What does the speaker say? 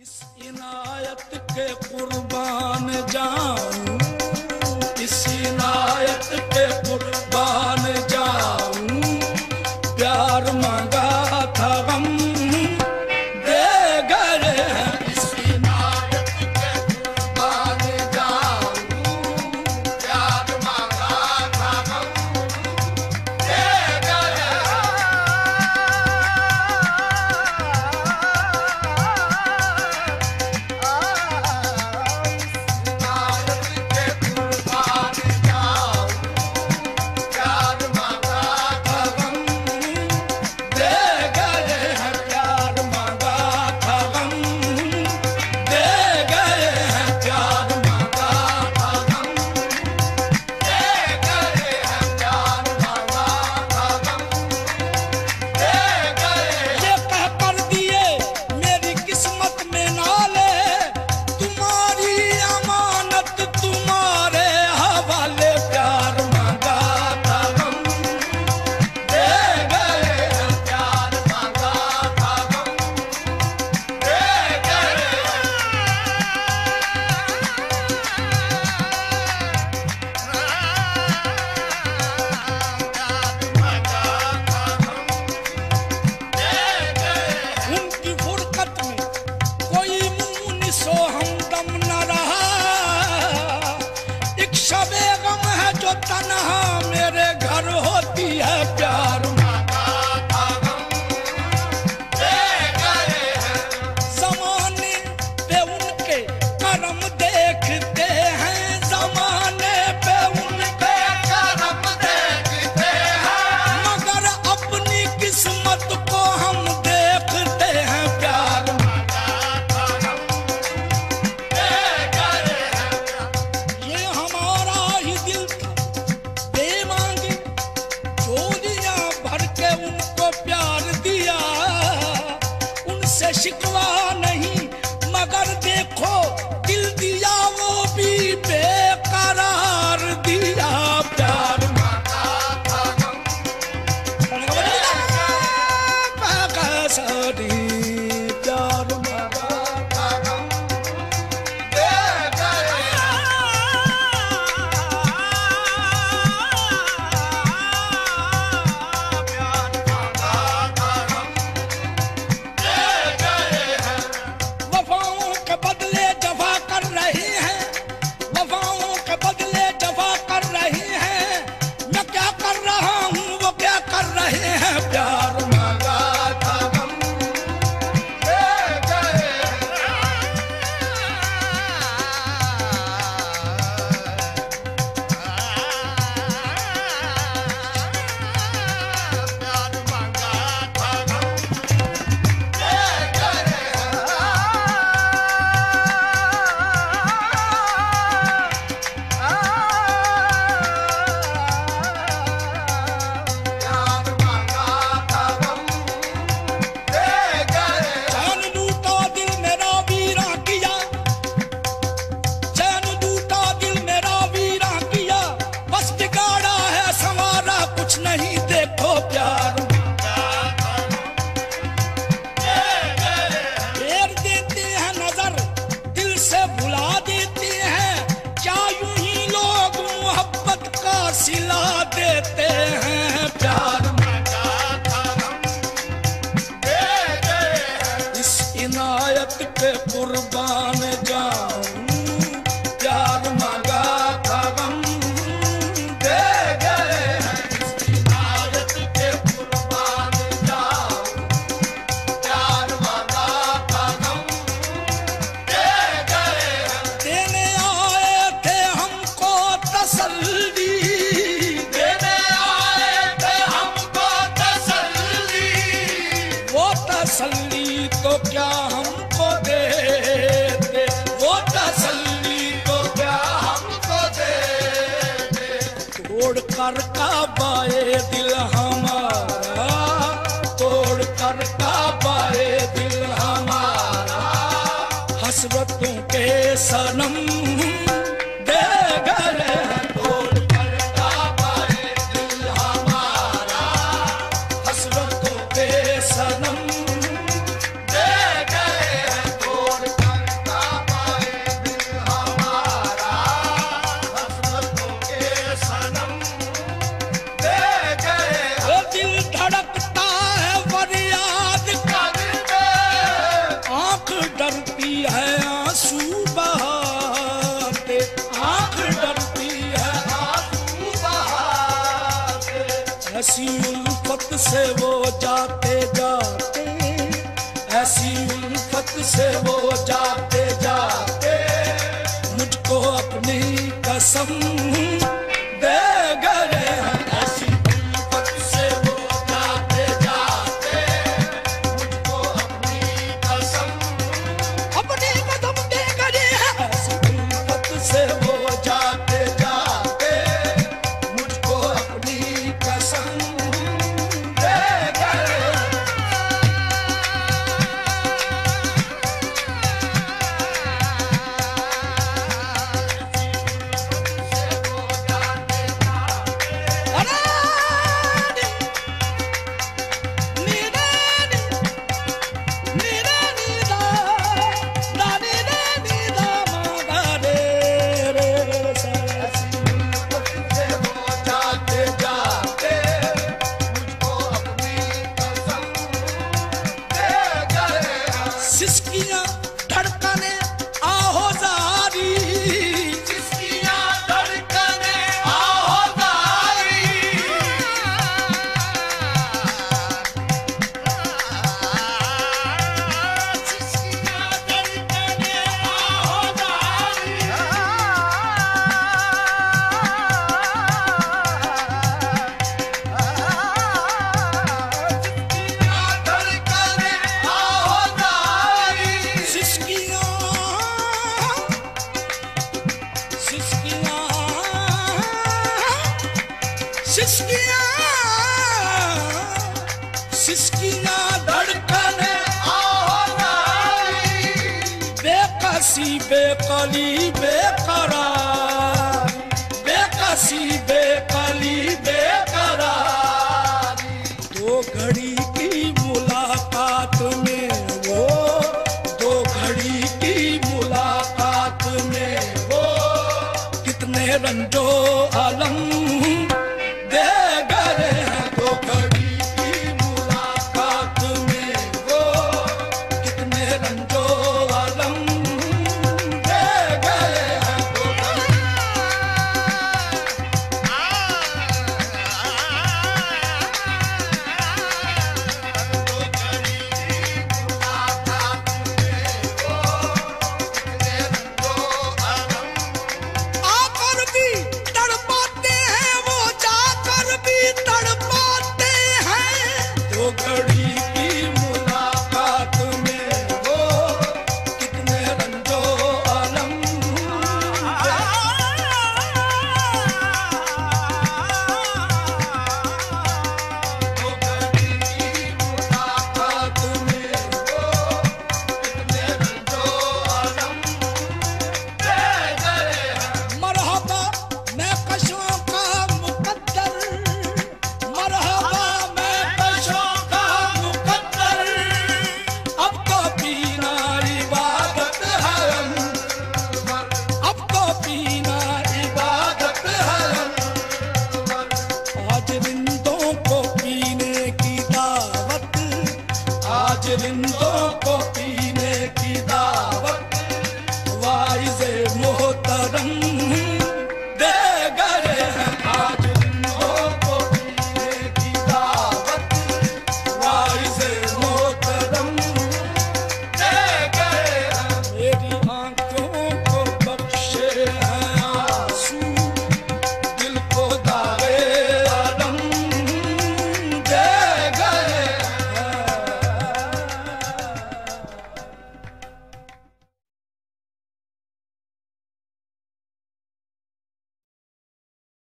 इस इनायत के कुर्बान जाऊं, इस इनायत के कुर्बान जाऊं, प्यार मांगा था गम दे गए हैं। इस इनायत के कुर्बान जाऊं, प्यार मांगा था गम दे गए हैं। तन्हा मेरे घर होती है प्यार मांगा था गम दे गए हैं। ज़माने पे उनके करम देखते हैं, ज़माने पे उनके करम देखते हैं, मगर अपनी किस्मत को हम देखते हैं। प्यार मांगा था गम दे गए हैं। ये हमारा ही दिल था मांगे चोलियां भर के उनको प्यार दिया, उनसे शिकवा नहीं मगर देखो दिल दिया वो भी बेकरार दिया। प्यार मांगा था गम सारी प्यार मांगा था गम दे गए। सिला देते हैं प्यार मांगा था गम दे गए हैं। इस इनायत के कुर्बान जाऊं, प्यार मांगा था गम दे गए हैं। इस इनायत के कुर्बान जाऊं, प्यार मांगा था गम दे गए हैं। देने आए थे हमको तसल्ली, तसल्ली तो क्या हमको देते, वो तसल्ली तो क्या हमको देते। तोड़ कर काबाए दिल हमारा, तोड़ कर काबाए दिल हमारा, हसरतों के सनम दे गए हैं। तोड़ कर काबाए दिल हमारा, हसरतों के सनम दे गए हैं। तोड़ से वो जाते जाते, ऐसी उल्फत से वो जाते जाते, मुझको अपनी कसम दे गए हैं। ऐसी उल्फत से वो जाते जाते, मुझको अपनी कसम दे गए हैं। ऐसी उल्फत से वो जाते जाते, मुझको अपनी कसम दे गए। सिसकियां धड़कने आहोजारी, सिसकियां धड़कने आहोजारी, सिसकियां धड़कने आहोजारी, सिसकियां धड़कने आहोजारी, बेकसी बेकली बेकरार, बेकसी बेकली बेकरारी। दो घड़ी की मुलाकात में वो, दो घड़ी की मुलाकात में वो, कितने रंजो